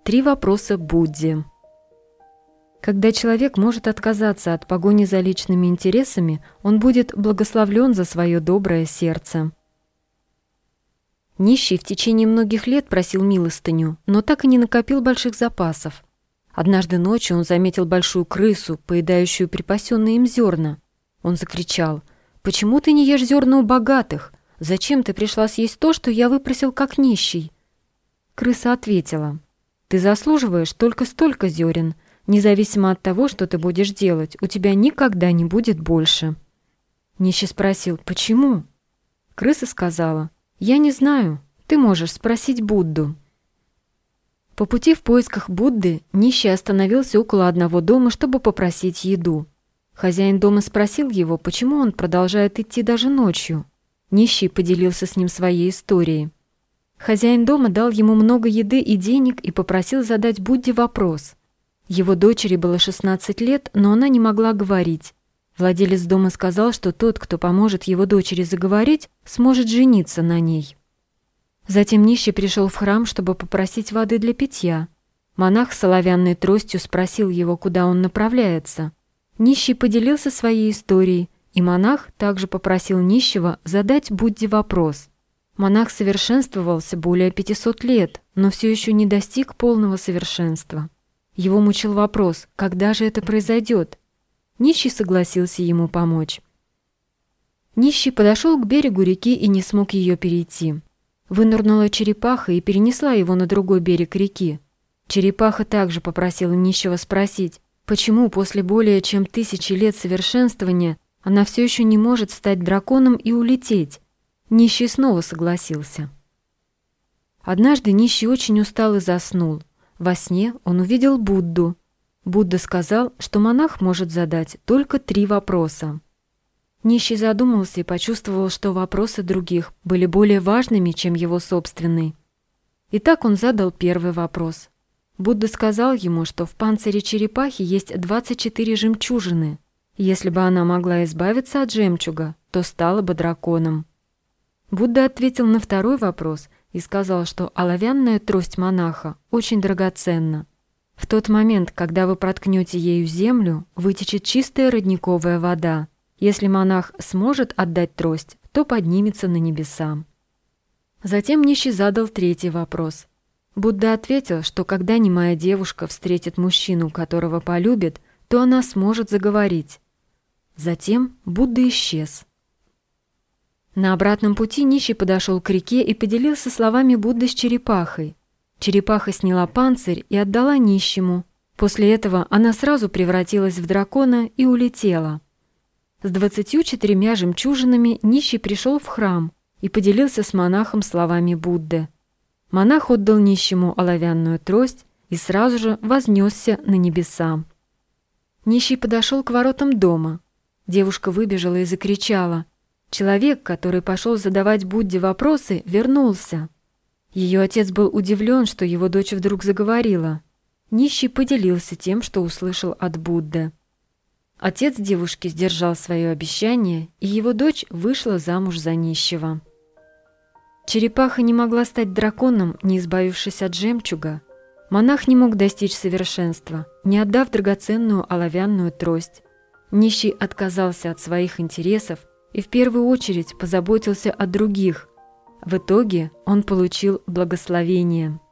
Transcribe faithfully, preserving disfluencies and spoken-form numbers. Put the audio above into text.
Три вопроса Будде. Когда человек может отказаться от погони за личными интересами, он будет благословлен за свое доброе сердце. Нищий в течение многих лет просил милостыню, но так и не накопил больших запасов. Однажды ночью он заметил большую крысу, поедающую припасенные им зерна. Он закричал: «Почему ты не ешь зерна у богатых? Зачем ты пришла съесть то, что я выпросил как нищий?» Крыса ответила: «Ты заслуживаешь только столько зерен. Независимо от того, что ты будешь делать, у тебя никогда не будет больше». Нищий спросил: «Почему?» Крыса сказала: «Я не знаю. Ты можешь спросить Будду». По пути в поисках Будды нищий остановился около одного дома, чтобы попросить еду. Хозяин дома спросил его, почему он продолжает идти даже ночью. Нищий поделился с ним своей историей. Хозяин дома дал ему много еды и денег и попросил задать Будде вопрос. Его дочери было шестнадцать лет, но она не могла говорить. Владелец дома сказал, что тот, кто поможет его дочери заговорить, сможет жениться на ней. Затем нищий пришел в храм, чтобы попросить воды для питья. Монах с оловянной тростью спросил его, куда он направляется. Нищий поделился своей историей, и монах также попросил нищего задать Будде вопрос. Монах совершенствовался более пятисот лет, но все еще не достиг полного совершенства. Его мучил вопрос, когда же это произойдет. Нищий согласился ему помочь. Нищий подошел к берегу реки и не смог ее перейти. Вынырнула черепаха и перенесла его на другой берег реки. Черепаха также попросила нищего спросить, почему после более чем тысячи лет совершенствования она все еще не может стать драконом и улететь. Нищий снова согласился. Однажды нищий очень устал и заснул. Во сне он увидел Будду. Будда сказал, что монах может задать только три вопроса. Нищий задумался и почувствовал, что вопросы других были более важными, чем его собственный. Итак, он задал первый вопрос. Будда сказал ему, что в панцире черепахи есть двадцать четыре жемчужины. Если бы она могла избавиться от жемчуга, то стала бы драконом. Будда ответил на второй вопрос и сказал, что оловянная трость монаха очень драгоценна. В тот момент, когда вы проткнете ею землю, вытечет чистая родниковая вода. Если монах сможет отдать трость, то поднимется на небеса. Затем нищий задал третий вопрос. Будда ответил, что когда немая девушка встретит мужчину, которого полюбит, то она сможет заговорить. Затем Будда исчез. На обратном пути нищий подошел к реке и поделился словами Будды с черепахой. Черепаха сняла панцирь и отдала нищему. После этого она сразу превратилась в дракона и улетела. С двадцатью четырьмя жемчужинами нищий пришел в храм и поделился с монахом словами Будды. Монах отдал нищему оловянную трость и сразу же вознесся на небеса. Нищий подошел к воротам дома. Девушка выбежала и закричала: «Человек, который пошел задавать Будде вопросы, вернулся». Ее отец был удивлен, что его дочь вдруг заговорила. Нищий поделился тем, что услышал от Будды. Отец девушки сдержал свое обещание, и его дочь вышла замуж за нищего. Черепаха не могла стать драконом, не избавившись от жемчуга. Монах не мог достичь совершенства, не отдав драгоценную оловянную трость. Нищий отказался от своих интересов и в первую очередь позаботился о других. В итоге он получил благословение.